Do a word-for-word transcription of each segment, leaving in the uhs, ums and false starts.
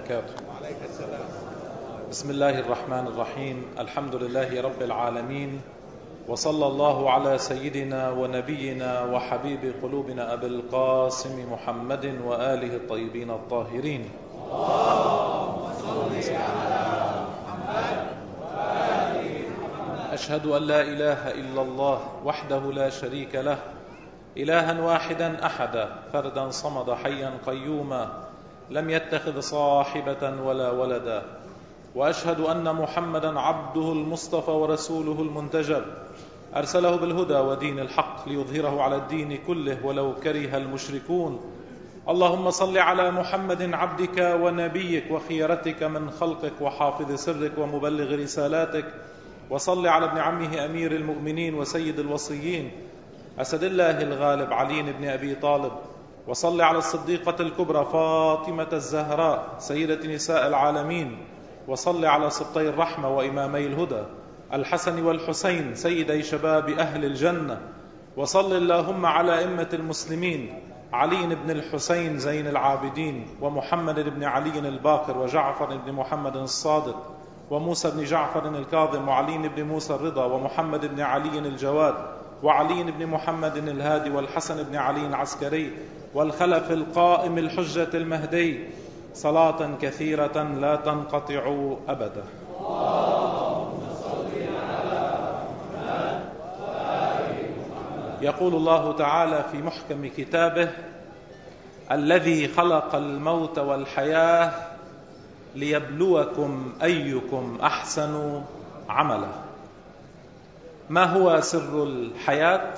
وبركاته. بسم الله الرحمن الرحيم. الحمد لله رب العالمين، وصلى الله على سيدنا ونبينا وحبيب قلوبنا أبي القاسم محمد وآله الطيبين الطاهرين. اللهم صل على محمد وآل محمد. أشهد أن لا إله إلا الله وحده لا شريك له، إلها واحدا أحدا فردا صمد حيا قيوما، لم يتخذ صاحبة ولا ولدا. وأشهد أن محمدا عبده المصطفى ورسوله المنتجب، أرسله بالهدى ودين الحق ليظهره على الدين كله ولو كره المشركون. اللهم صل على محمد عبدك ونبيك وخيرتك من خلقك وحافظ سرك ومبلغ رسالاتك، وصل على ابن عمه أمير المؤمنين وسيد الوصيين أسد الله الغالب علي بن أبي طالب، وصل على الصديقة الكبرى فاطمة الزهراء سيدة نساء العالمين، وصل على سبطي الرحمة وإمامي الهدى الحسن والحسين سيدي شباب أهل الجنة، وصل اللهم على أئمة المسلمين علي بن الحسين زين العابدين، ومحمد بن علي الباقر، وجعفر بن محمد الصادق، وموسى بن جعفر الكاظم، وعلي بن موسى الرضا، ومحمد بن علي الجواد، وعلي بن محمد الهادي، والحسن بن علي العسكري، والخلف القائم الحجة المهدي، صلاة كثيرة لا تنقطع أبدا. اللهم صل على محمد وآل محمد. يقول الله تعالى في محكم كتابه: الذي خلق الموت والحياة ليبلوكم أيكم أحسن عملا. ما هو سر الحياة؟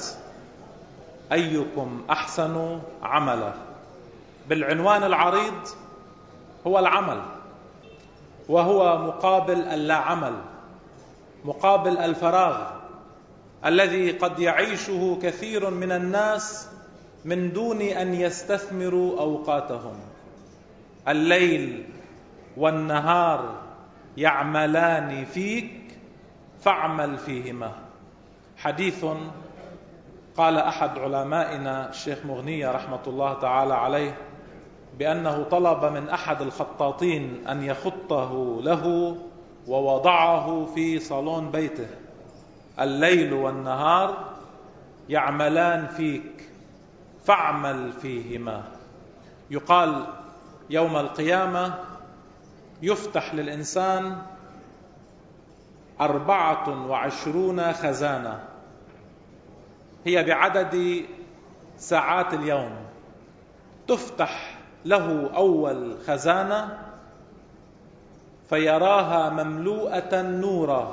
أيكم أحسن عملا. بالعنوان العريض هو العمل، وهو مقابل اللا عمل، مقابل الفراغ الذي قد يعيشه كثير من الناس من دون أن يستثمروا أوقاتهم. الليل والنهار يعملان فيك فاعمل فيهما. حديث قال أحد علمائنا الشيخ مغنية رحمة الله تعالى عليه بأنه طلب من أحد الخطاطين أن يخطه له ووضعه في صالون بيته: الليل والنهار يعملان فيك فاعمل فيهما. يقال يوم القيامة يفتح للإنسان أربعة وعشرون خزانة، هي بعدد ساعات اليوم. تفتح له أول خزانة فيراها مملوءة نورا،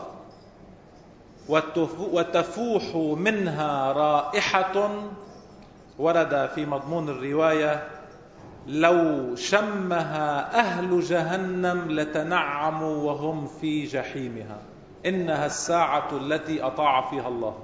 وتفوح منها رائحة ورد في مضمون الرواية: لو شمها أهل جهنم لتنعموا وهم في جحيمها. إنها الساعة التي أطاع فيها الله.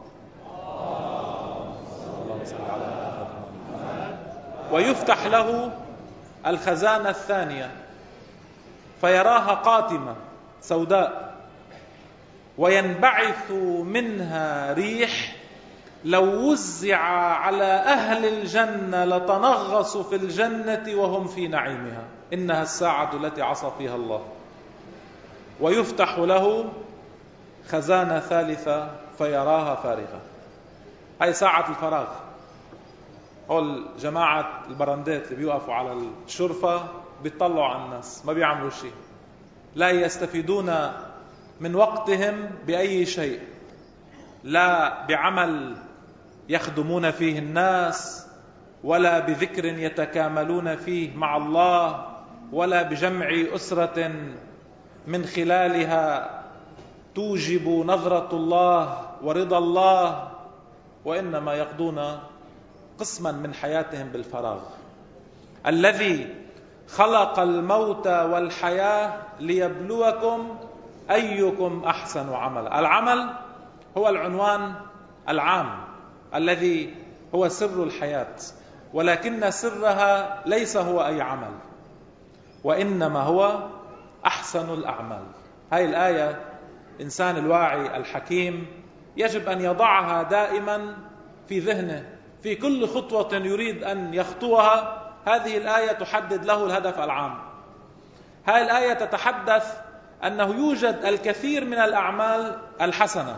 ويفتح له الخزانة الثانية فيراها قاتمة سوداء، وينبعث منها ريح لو وزع على أهل الجنة لتنغصوا في الجنة وهم في نعيمها. إنها الساعة التي عصى فيها الله. ويفتح له خزانة ثالثة فيراها فارغة. هاي ساعة الفراغ. هول جماعة البرندات اللي بيوقفوا على الشرفة بيطلعوا على الناس، ما بيعملوا شيء، لا يستفيدون من وقتهم بأي شيء، لا بعمل يخدمون فيه الناس، ولا بذكر يتكاملون فيه مع الله، ولا بجمع أسرة من خلالها توجب نظرة الله ورضا الله، وإنما يقضون قسما من حياتهم بالفراغ. الذي خلق الموت والحياة ليبلوكم أيكم أحسن عملا. العمل هو العنوان العام الذي هو سر الحياة، ولكن سرها ليس هو أي عمل، وإنما هو أحسن الأعمال. هاي الآية إنسان الواعي الحكيم يجب أن يضعها دائما في ذهنه في كل خطوة يريد أن يخطوها. هذه الآية تحدد له الهدف العام. هذه الآية تتحدث أنه يوجد الكثير من الأعمال الحسنة،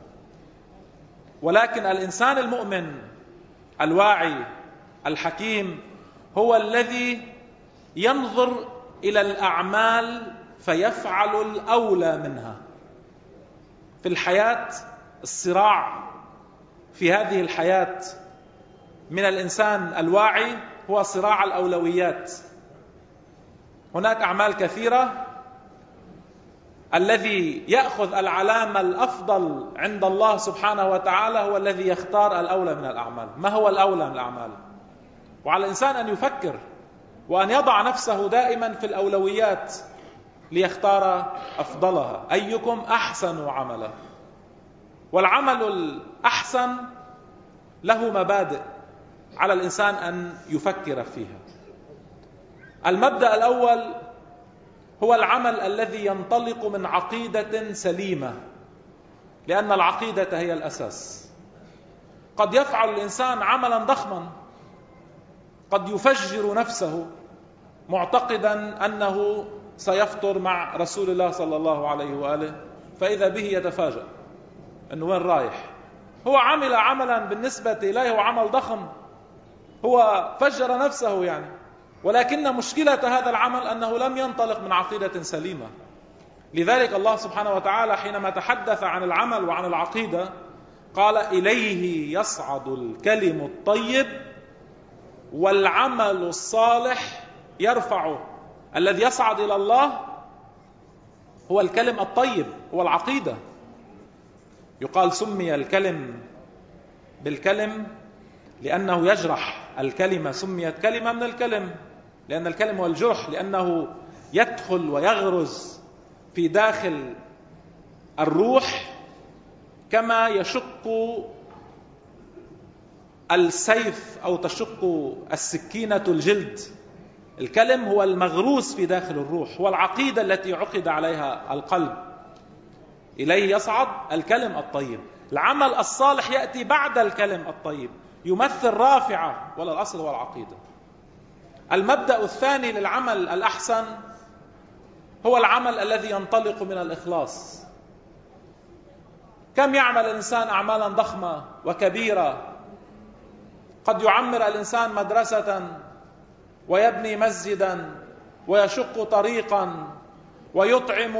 ولكن الإنسان المؤمن الواعي الحكيم هو الذي ينظر إلى الأعمال فيفعل الأولى منها. في الحياة الصراع في هذه الحياة من الإنسان الواعي هو صراع الأولويات. هناك أعمال كثيرة، الذي يأخذ العلامة الأفضل عند الله سبحانه وتعالى هو الذي يختار الأولى من الأعمال. ما هو الأولى من الأعمال؟ وعلى الإنسان أن يفكر وأن يضع نفسه دائما في الأولويات ليختار أفضلها. أيكم أحسن عملا. والعمل الأحسن له مبادئ على الإنسان أن يفكر فيها. المبدأ الأول هو العمل الذي ينطلق من عقيدة سليمة، لأن العقيدة هي الأساس. قد يفعل الإنسان عملا ضخما، قد يفجر نفسه معتقدا أنه سيفطر مع رسول الله صلى الله عليه وآله، فإذا به يتفاجأ أنه وين رايح. هو عمل عملا بالنسبة إليه هو عمل ضخم، هو فجر نفسه يعني، ولكن مشكلة هذا العمل أنه لم ينطلق من عقيدة سليمة. لذلك الله سبحانه وتعالى حينما تحدث عن العمل وعن العقيدة قال: إليه يصعد الكلم الطيب والعمل الصالح يرفعه. الذي يصعد إلى الله هو الكلم الطيب، هو العقيدة. يقال سمي الكلم بالكلم لأنه يجرح الكلمة، سميت كلمة من الكلم لأن الكلم هو الجرح، لأنه يدخل ويغرز في داخل الروح كما يشق السيف أو تشق السكينة الجلد. الكلم هو المغروس في داخل الروح، هو العقيدة التي عقد عليها القلب. إليه يصعد الكلم الطيب. العمل الصالح يأتي بعد الكلم الطيب، يمثل رافعة، ولا الأصل هو العقيدة. المبدأ الثاني للعمل الأحسن هو العمل الذي ينطلق من الإخلاص. كم يعمل الإنسان أعمالا ضخمة وكبيرة، قد يعمر الإنسان مدرسة ويبني مسجدا ويشق طريقا ويطعم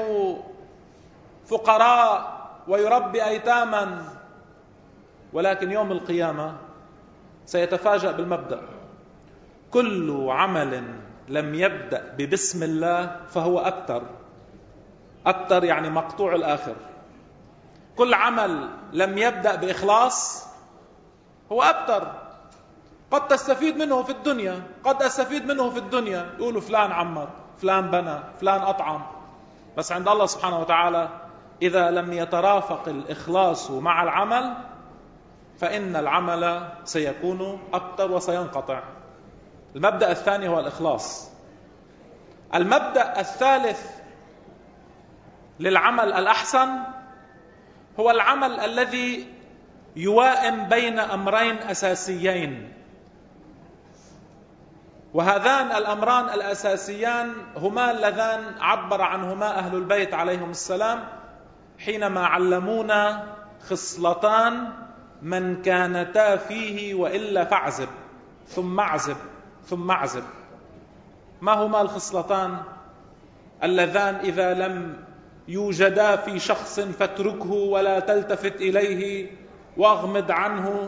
فقراء ويربي أيتاما، ولكن يوم القيامة سيتفاجأ بالمبدأ: كل عمل لم يبدأ ببسم الله فهو أبتر. أبتر يعني مقطوع الآخر. كل عمل لم يبدأ بإخلاص هو أبتر. قد تستفيد منه في الدنيا، قد أستفيد منه في الدنيا، يقولوا فلان عمر، فلان بنى، فلان أطعم، بس عند الله سبحانه وتعالى إذا لم يترافق الإخلاص مع العمل فإن العمل سيكون أبتر وسينقطع. المبدأ الثاني هو الإخلاص. المبدأ الثالث للعمل الأحسن هو العمل الذي يوائم بين أمرين أساسيين، وهذان الأمران الأساسيان هما اللذان عبر عنهما أهل البيت عليهم السلام حينما علمونا خصلتان من كانتا فيه وإلا فاعزب ثم اعزب ثم اعزب. ما هما الخصلتان اللذان إذا لم يوجدا في شخص فاتركه ولا تلتفت إليه واغمض عنه؟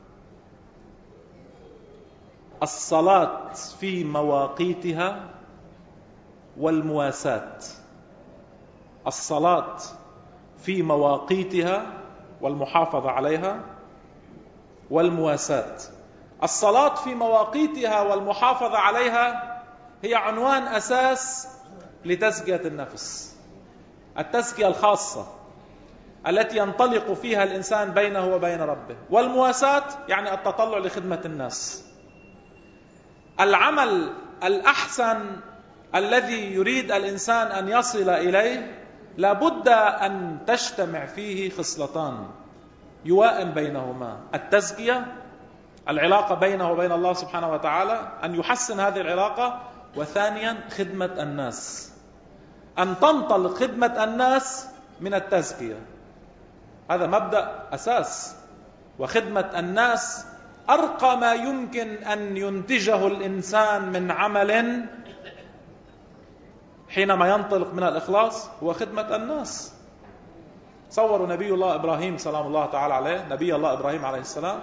الصلاة في مواقيتها والمواساة. الصلاة في مواقيتها والمحافظة عليها، والمواساة. الصلاة في مواقيتها والمحافظة عليها هي عنوان أساس لتزكية النفس، التزكية الخاصة التي ينطلق فيها الإنسان بينه وبين ربه. والمواساة يعني التطلع لخدمة الناس. العمل الأحسن الذي يريد الإنسان أن يصل إليه لابد أن تجتمع فيه خصلتان يوائم بينهما: التزكية، العلاقة بينه وبين الله سبحانه وتعالى، أن يحسن هذه العلاقة، وثانيا خدمة الناس. أن تنطلق خدمة الناس من التزكية. هذا مبدأ أساس. وخدمة الناس أرقى ما يمكن أن ينتجه الإنسان من عمل حينما ينطلق من الإخلاص هو خدمة الناس. صوروا نبي الله إبراهيم سلام الله تعالى عليه، نبي الله إبراهيم عليه السلام،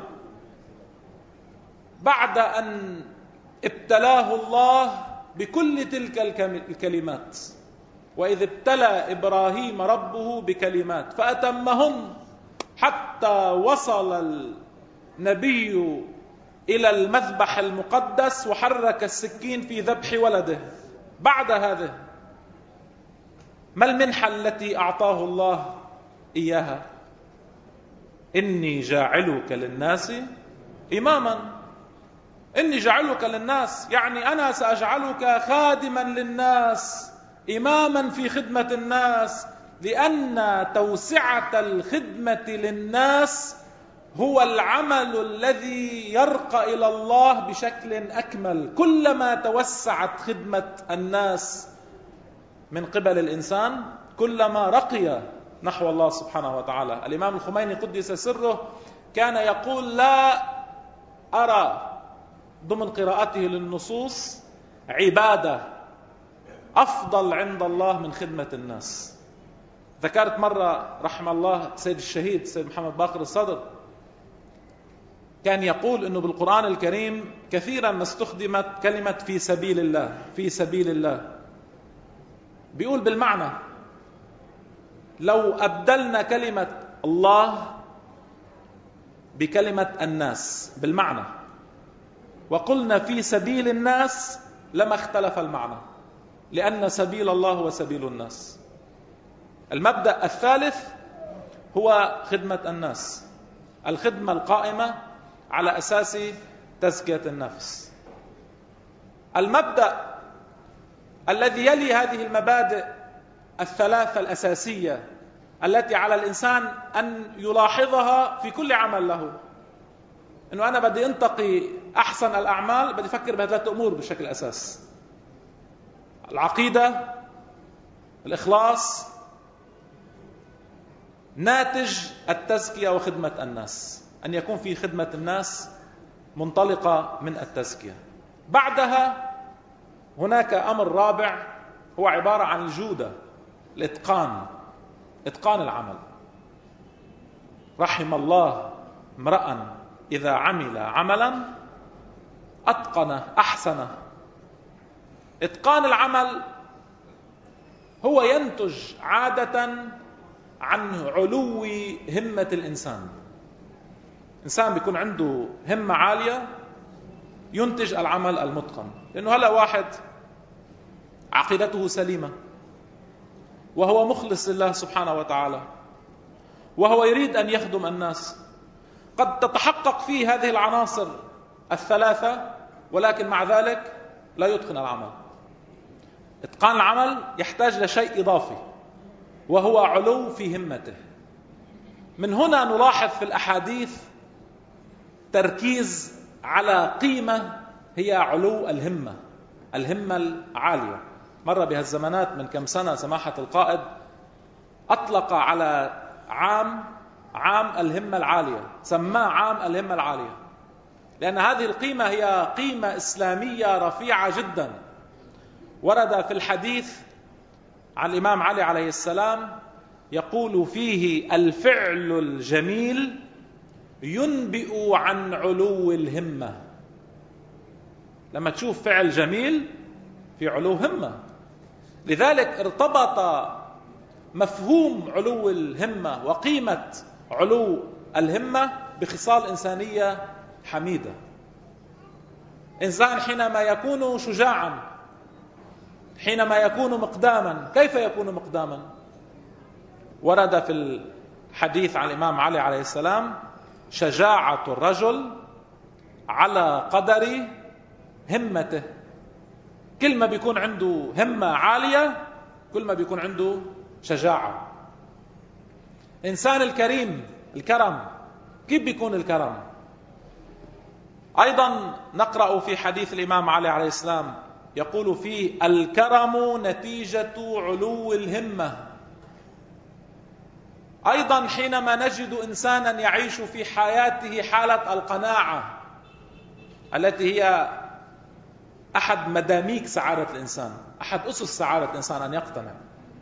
بعد أن ابتلاه الله بكل تلك الكلمات، وإذ ابتلى إبراهيم ربه بكلمات فأتمهن حتى وصل النبي إلى المذبح المقدس وحرك السكين في ذبح ولده. بعد هذا ما المنحة التي أعطاه الله إياها؟ إني جاعلك للناس إماما. إني جاعلك للناس يعني أنا سأجعلك خادما للناس، إماما في خدمة الناس، لأن توسعة الخدمة للناس هو العمل الذي يرقى إلى الله بشكل أكمل. كلما توسعت خدمة الناس من قبل الإنسان كلما رقي نحو الله سبحانه وتعالى. الإمام الخميني قدس سره كان يقول: لا أرى ضمن قراءته للنصوص عبادة أفضل عند الله من خدمة الناس. ذكرت مرة رحم الله سيد الشهيد سيد محمد باقر الصدر، كان يقول إنه بالقرآن الكريم كثيرا ما استخدمت كلمة في سبيل الله، في سبيل الله. بيقول بالمعنى لو أبدلنا كلمة الله بكلمة الناس بالمعنى وقلنا في سبيل الناس لما اختلف المعنى، لأن سبيل الله هو سبيل الناس. المبدأ الثالث هو خدمة الناس، الخدمة القائمة على أساس تزكية النفس. المبدأ الذي يلي هذه المبادئ الثلاثة الأساسية التي على الإنسان أن يلاحظها في كل عمل له، إنه أنا بدي أنتقي أحسن الأعمال، بدي أفكر بهذه أمور بشكل أساس: العقيدة، الإخلاص، ناتج التزكية وخدمة الناس، أن يكون في خدمة الناس منطلقة من التزكية. بعدها هناك أمر رابع هو عبارة عن الجودة، الإتقان، إتقان العمل. رحم الله امرأ إذا عمل عملا أتقنه أحسنه. إتقان العمل هو ينتج عادة عن علو همة الإنسان. إنسان بيكون عنده همة عالية ينتج العمل المتقن، لأنه هلا واحد عقيدته سليمة وهو مخلص لله سبحانه وتعالى وهو يريد أن يخدم الناس، قد تتحقق فيه هذه العناصر الثلاثة، ولكن مع ذلك لا يتقن العمل. إتقان العمل يحتاج لشيء إضافي وهو علو في همته. من هنا نلاحظ في الأحاديث تركيز على قيمة هي علو الهمة، الهمة العالية. مرة بهالزمانات من كم سنة سماحة القائد أطلق على عام عام الهمة العالية، سماه عام الهمة العالية، لأن هذه القيمة هي قيمة إسلامية رفيعة جدا. ورد في الحديث عن الإمام علي عليه السلام يقول فيه: الفعل الجميل ينبئ عن علو الهمة. لما تشوف فعل جميل في علو همة. لذلك ارتبط مفهوم علو الهمة وقيمة علو الهمة بخصال إنسانية حميدة. إنسان حينما يكون شجاعا، حينما يكون مقداما، كيف يكون مقداما؟ ورد في الحديث عن الإمام علي عليه السلام: شجاعة الرجل على قدر همته. كل ما بيكون عنده همة عالية كل ما بيكون عنده شجاعة. إنسان الكريم، الكرم، كيف بيكون الكرم؟ أيضا نقرأ في حديث الإمام علي عليه السلام يقول فيه: الكرم نتيجة علو الهمة. أيضا حينما نجد إنسانا يعيش في حياته حالة القناعة التي هي أحد مداميك سعادة الإنسان، أحد أسس سعادة الإنسان أن يقتنع.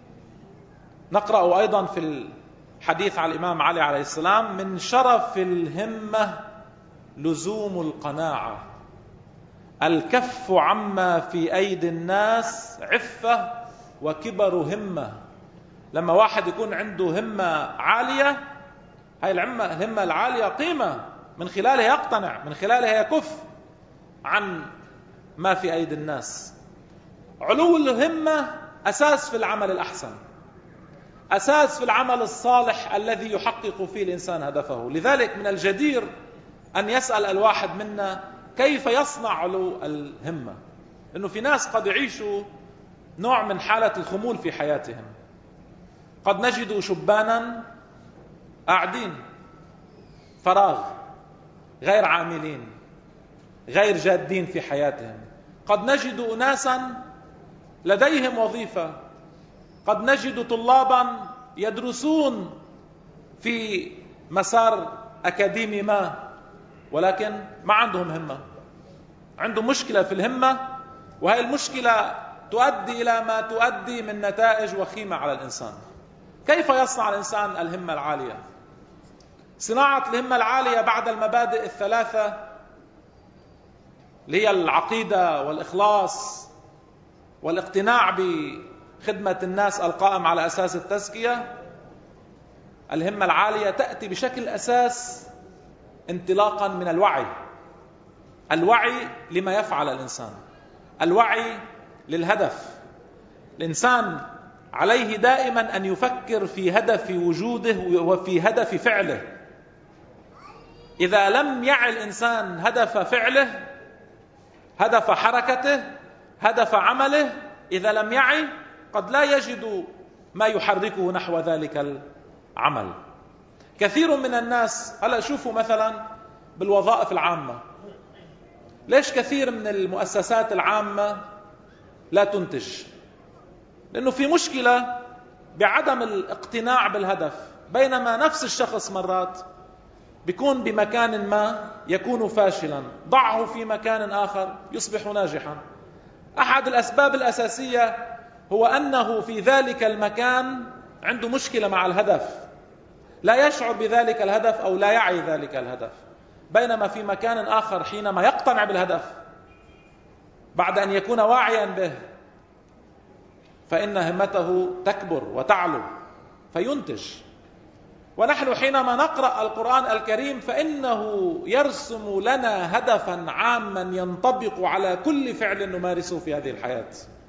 نقرأ أيضا في الحديث على الإمام علي عليه السلام: من شرف الهمة لزوم القناعة، الكف عما في أيدي الناس عفة وكبر همة. لما واحد يكون عنده همة عالية، هاي الهمة الهمة العالية قيمة، من خلالها يقتنع، من خلالها يكف عن ما في أيدي الناس. علو الهمة أساس في العمل الأحسن، أساس في العمل الصالح الذي يحقق فيه الإنسان هدفه. لذلك من الجدير أن يسأل الواحد منا كيف يصنع علو الهمة، لأنه في ناس قد يعيشوا نوع من حالة الخمول في حياتهم. قد نجد شبانا قاعدين فراغ، غير عاملين، غير جادين في حياتهم. قد نجد أناسا لديهم وظيفة، قد نجد طلابا يدرسون في مسار أكاديمي ما، ولكن ما عندهم همة، عندهم مشكلة في الهمة، وهي المشكلة تؤدي إلى ما تؤدي من نتائج وخيمة على الإنسان. كيف يصنع الإنسان الهمة العالية؟ صناعة الهمة العالية بعد المبادئ الثلاثة اللي هي العقيدة والإخلاص والاقتناع بخدمة الناس القائم على أساس التزكية. الهمة العالية تأتي بشكل أساس انطلاقا من الوعي، الوعي لما يفعل الإنسان، الوعي للهدف. الإنسان عليه دائما أن يفكر في هدف وجوده وفي هدف فعله. إذا لم يعي الإنسان هدف فعله، هدف حركته، هدف عمله، إذا لم يعي قد لا يجد ما يحركه نحو ذلك العمل. كثير من الناس، هلا شوفوا مثلا بالوظائف العامة، ليش كثير من المؤسسات العامة لا تنتج؟ لأنه في مشكلة بعدم الاقتناع بالهدف. بينما نفس الشخص مرات بيكون بمكان ما يكون فاشلا، ضعه في مكان آخر يصبح ناجحا. أحد الأسباب الأساسية هو أنه في ذلك المكان عنده مشكلة مع الهدف، لا يشعر بذلك الهدف أو لا يعي ذلك الهدف. بينما في مكان آخر حينما يقتنع بالهدف بعد أن يكون واعيا به، فإن همته تكبر وتعلو فينتج. ونحن حينما نقرأ القرآن الكريم فإنه يرسم لنا هدفا عاما ينطبق على كل فعل نمارسه في هذه الحياة،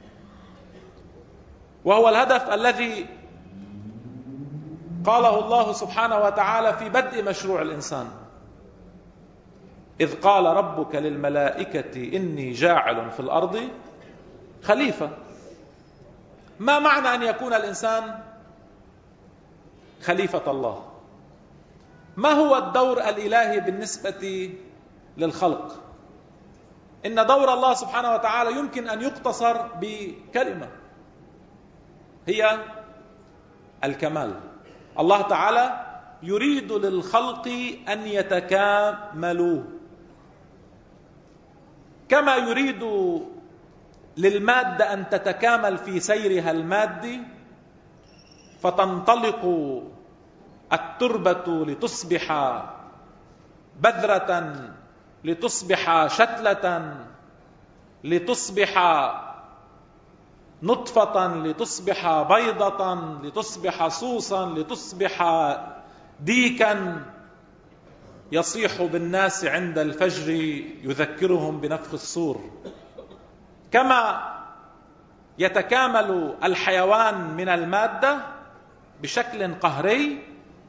وهو الهدف الذي قاله الله سبحانه وتعالى في بدء مشروع الإنسان: إذ قال ربك للملائكة إني جاعل في الأرض خليفة. ما معنى أن يكون الإنسان خليفة الله؟ ما هو الدور الإلهي بالنسبة للخلق؟ إن دور الله سبحانه وتعالى يمكن أن يقتصر بكلمة، هي الكمال. الله تعالى يريد للخلق أن يتكاملوا، كما يريد للمادة أن تتكامل في سيرها المادي، فتنطلق التربة لتصبح بذرة، لتصبح شتلة، لتصبح نطفة، لتصبح بيضة، لتصبح صوصا، لتصبح ديكا يصيح بالناس عند الفجر يذكرهم بنفخ الصور. كما يتكامل الحيوان من المادة بشكل قهري،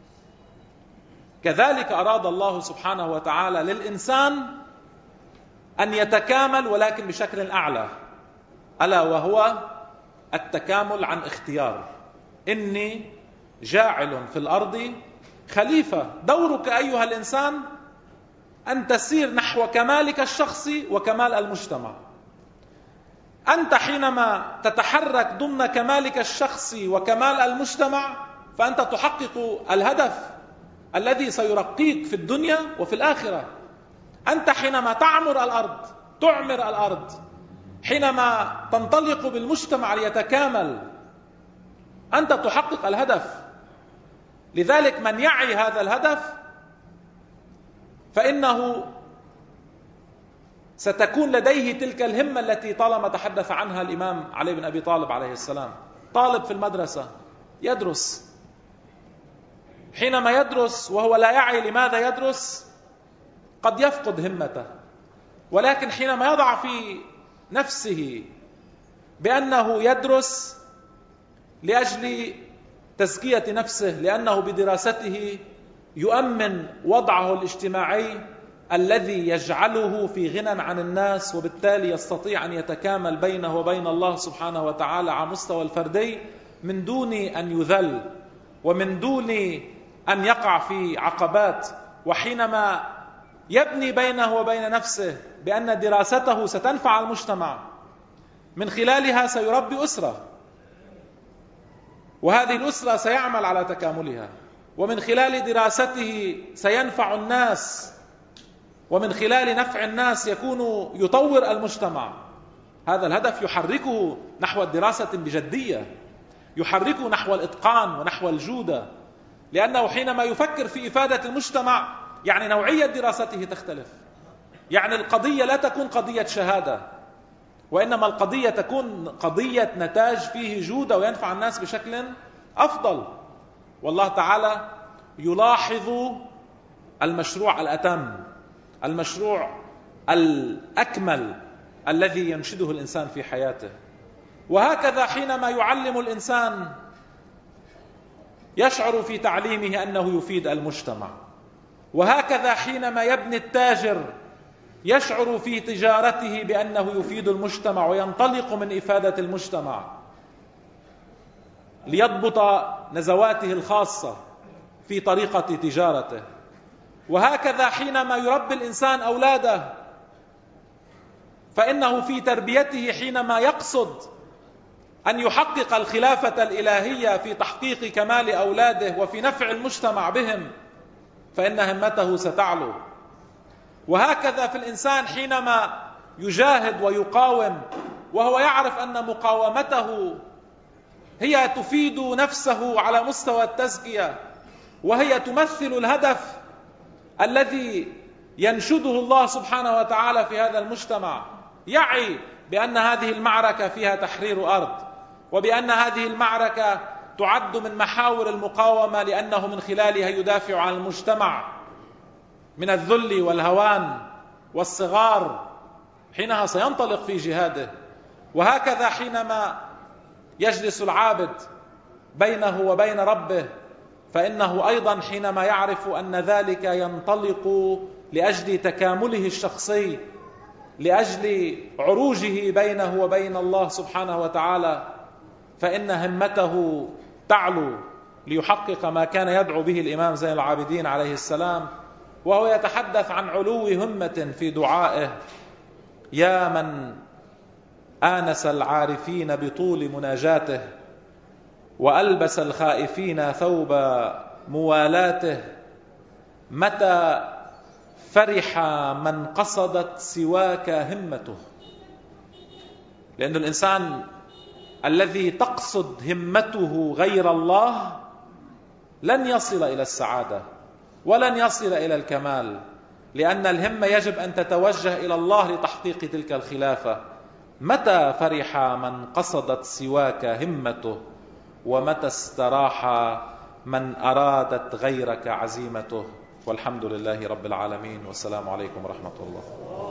كذلك أراد الله سبحانه وتعالى للإنسان أن يتكامل ولكن بشكل أعلى، ألا وهو التكامل عن اختيار. إني جاعل في الأرض خليفة. دورك أيها الإنسان أن تسير نحو كمالك الشخصي وكمال المجتمع. أنت حينما تتحرك ضمن كمالك الشخصي وكمال المجتمع فأنت تحقق الهدف الذي سيرقيك في الدنيا وفي الآخرة. أنت حينما تعمر الأرض تعمر الأرض، حينما تنطلق بالمجتمع ليتكامل أنت تحقق الهدف. لذلك من يعي هذا الهدف فإنه ستكون لديه تلك الهمة التي طالما تحدث عنها الإمام علي بن أبي طالب عليه السلام. طالب في المدرسة يدرس، حينما يدرس وهو لا يعي لماذا يدرس قد يفقد همته، ولكن حينما يضع في نفسه بأنه يدرس لأجل تزكية نفسه، لأنه بدراسته يؤمن وضعه الاجتماعي الذي يجعله في غنى عن الناس، وبالتالي يستطيع أن يتكامل بينه وبين الله سبحانه وتعالى على مستوى الفردي من دون أن يذل ومن دون أن يقع في عقبات. وحينما يبني بينه وبين نفسه بأن دراسته ستنفع المجتمع، من خلالها سيربي أسرة، وهذه الأسرة سيعمل على تكاملها، ومن خلال دراسته سينفع الناس، ومن خلال نفع الناس يكون يطور المجتمع. هذا الهدف يحركه نحو الدراسة بجدية، يحركه نحو الإتقان ونحو الجودة، لأنه حينما يفكر في إفادة المجتمع يعني نوعية دراسته تختلف. يعني القضية لا تكون قضية شهادة، وإنما القضية تكون قضية نتاج فيه جودة وينفع الناس بشكل أفضل. والله تعالى يلاحظ المشروع الأتم، المشروع الأكمل الذي ينشده الإنسان في حياته. وهكذا حينما يعلم الإنسان يشعر في تعليمه أنه يفيد المجتمع، وهكذا حينما يبني التاجر يشعر في تجارته بأنه يفيد المجتمع وينطلق من إفادة المجتمع ليضبط نزواته الخاصة في طريقة تجارته. وهكذا حينما يربي الإنسان أولاده فإنه في تربيته حينما يقصد أن يحقق الخلافة الإلهية في تحقيق كمال أولاده وفي نفع المجتمع بهم فإن همته ستعلو. وهكذا في الإنسان حينما يجاهد ويقاوم وهو يعرف أن مقاومته هي تفيد نفسه على مستوى التزكية، وهي تمثل الهدف الذي ينشده الله سبحانه وتعالى في هذا المجتمع، يعي بأن هذه المعركة فيها تحرير أرض، وبأن هذه المعركة تعد من محاور المقاومة لأنه من خلالها يدافع عن المجتمع من الذل والهوان والصغار، حينها سينطلق في جهاده. وهكذا حينما يجلس العابد بينه وبين ربه فإنه أيضا حينما يعرف أن ذلك ينطلق لأجل تكامله الشخصي، لأجل عروجه بينه وبين الله سبحانه وتعالى، فإن همته تعلو ليحقق ما كان يدعو به الإمام زين العابدين عليه السلام، وهو يتحدث عن علو همة في دعائه: يا من آنس العارفين بطول مناجاته وألبس الخائفين ثوب موالاته، متى فرح من قصدت سواك همته. لأن الإنسان الذي تقصد همته غير الله لن يصل إلى السعادة ولن يصل إلى الكمال، لأن الهمة يجب أن تتوجه إلى الله لتحقيق تلك الخلافة. متى فرح من قصدت سواك همته ومتى استراح من أرادت غيرك عزيمته. والحمد لله رب العالمين، والسلام عليكم ورحمة الله.